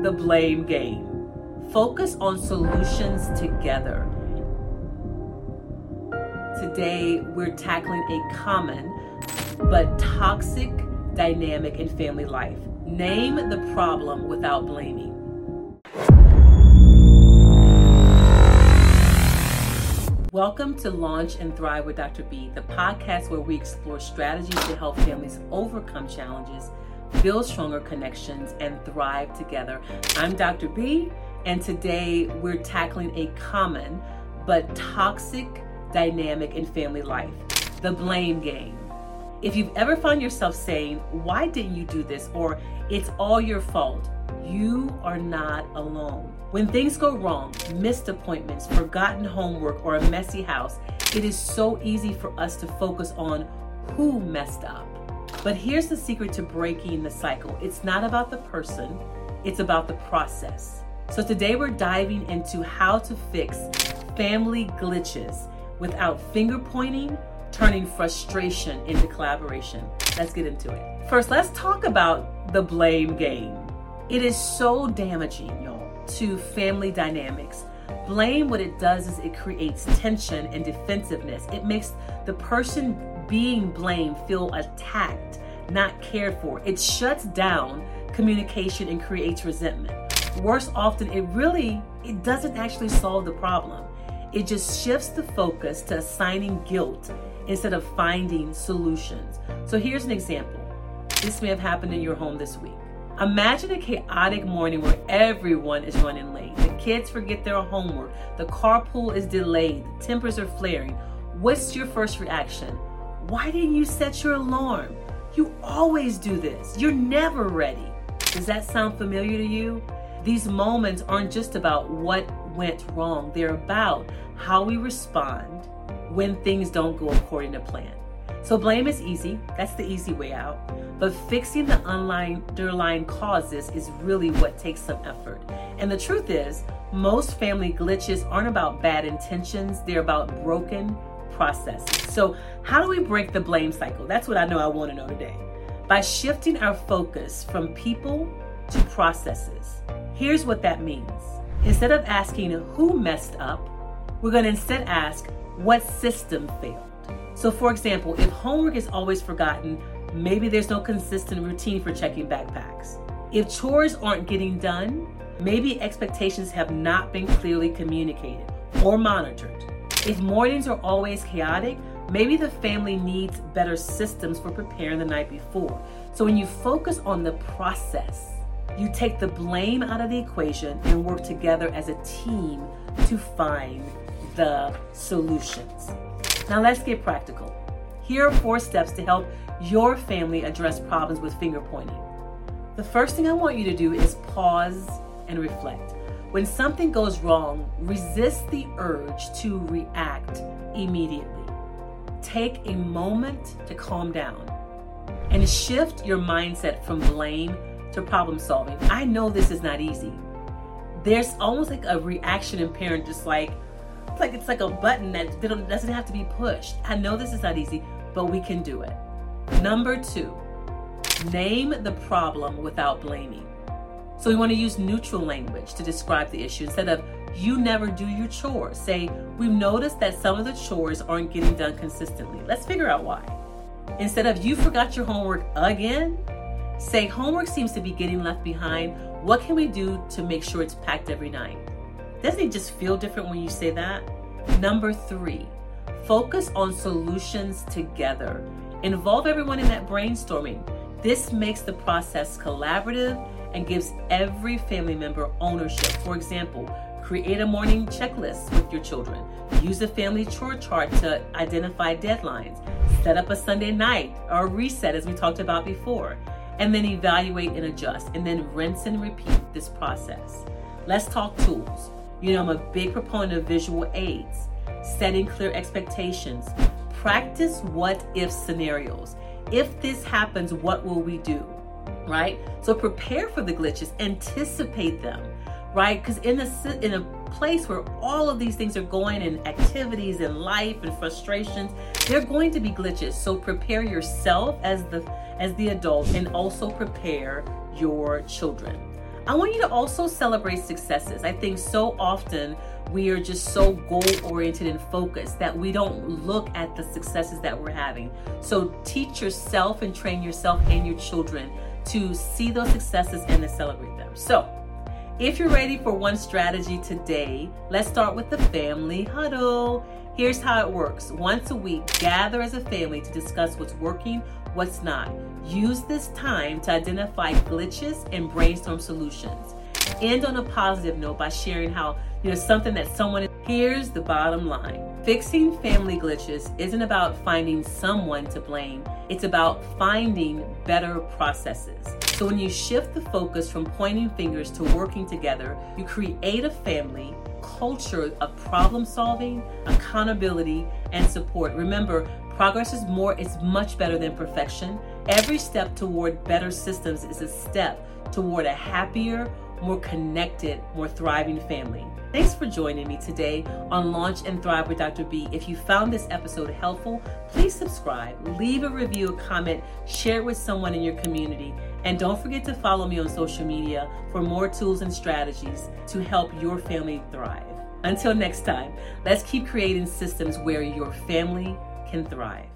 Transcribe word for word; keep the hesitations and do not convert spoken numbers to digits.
the blame game. Focus on solutions together. Today, we're tackling a common but toxic dynamic in family life. Name the problem without blaming. Welcome to Launch and Thrive with Doctor B, the podcast where we explore strategies to help families overcome challenges, build stronger connections, and thrive together. I'm Doctor B, and today we're tackling a common but toxic dynamic in family life, the blame game. If you've ever found yourself saying, "Why didn't you do this?" or "It's all your fault," you are not alone. When things go wrong, missed appointments, forgotten homework, or a messy house, it is so easy for us to focus on who messed up. But here's the secret to breaking the cycle. It's not about the person, it's about the process. So today we're diving into how to fix family glitches without finger pointing, turning frustration into collaboration. Let's get into it. First, let's talk about the blame game. It is so damaging, y'all, to family dynamics. Blame, what it does is it creates tension and defensiveness. It makes the person being blamed feel attacked, not cared for. It shuts down communication and creates resentment. Worse often, it really, it doesn't actually solve the problem. It just shifts the focus to assigning guilt instead of finding solutions. So here's an example. This may have happened in your home this week. Imagine a chaotic morning where everyone is running late. The kids forget their homework. The carpool is delayed. The tempers are flaring. What's your first reaction? Why didn't you set your alarm? You always do this. You're never ready. Does that sound familiar to you? These moments aren't just about what went wrong. They're about how we respond when things don't go according to plan. So blame is easy. That's the easy way out. But fixing the underlying causes is really what takes some effort. And the truth is, most family glitches aren't about bad intentions. They're about broken processes. So how do we break the blame cycle? That's what I know I want to know today. By shifting our focus from people to processes. Here's what that means. Instead of asking who messed up, we're going to instead ask what system failed. So for example, if homework is always forgotten, maybe there's no consistent routine for checking backpacks. If chores aren't getting done, maybe expectations have not been clearly communicated or monitored. If mornings are always chaotic, maybe the family needs better systems for preparing the night before. So when you focus on the process, you take the blame out of the equation and work together as a team to find the solutions. Now let's get practical. Here are four steps to help your family address problems with finger pointing. The first thing I want you to do is pause and reflect. When something goes wrong, resist the urge to react immediately. Take a moment to calm down and shift your mindset from blame to problem solving. I know this is not easy. There's almost like a reaction in parent, just like, it's like it's like a button that doesn't have to be pushed. I know this is not easy, but we can do it. Number two, name the problem without blaming. So we want to use neutral language to describe the issue. Instead of "you never do your chores," say "we've noticed that some of the chores aren't getting done consistently. Let's figure out why." Instead of "you forgot your homework again," say "homework seems to be getting left behind. What can we do to make sure it's packed every night?" Doesn't it just feel different when you say that? Number three, focus on solutions together. Involve everyone in that brainstorming. This makes the process collaborative and gives every family member ownership. For example, create a morning checklist with your children. Use a family chore chart to identify deadlines. Set up a Sunday night or a reset, as we talked about before. And then evaluate and adjust. And then rinse and repeat this process. Let's talk tools. You know, I'm a big proponent of visual aids, setting clear expectations. Practice what-if scenarios. If this happens, what will we do? Right? So prepare for the glitches, anticipate them, right? Because in a, in a place where all of these things are going in activities and life and frustrations, there are going to be glitches. So prepare yourself as the, as the adult and also prepare your children. I want you to also celebrate successes. I think so often we are just so goal-oriented and focused that we don't look at the successes that we're having. So teach yourself and train yourself and your children to see those successes and to celebrate them. So if you're ready for one strategy today, let's start with the family huddle. Here's how it works. Once a week, gather as a family to discuss what's working, what's not. Use this time to identify glitches and brainstorm solutions. End on a positive note by sharing how, you know, something that someone, here's the bottom line. Fixing family glitches isn't about finding someone to blame. It's about finding better processes. So when you shift the focus from pointing fingers to working together, you create a family culture of problem solving, accountability, and support. Remember, progress is more, it's much better than perfection. Every step toward better systems is a step toward a happier, more connected, more thriving family. Thanks for joining me today on Launch and Thrive with Doctor B. If you found this episode helpful, please subscribe, leave a review, a comment, share it with someone in your community, and don't forget to follow me on social media for more tools and strategies to help your family thrive. Until next time, let's keep creating systems where your family can thrive.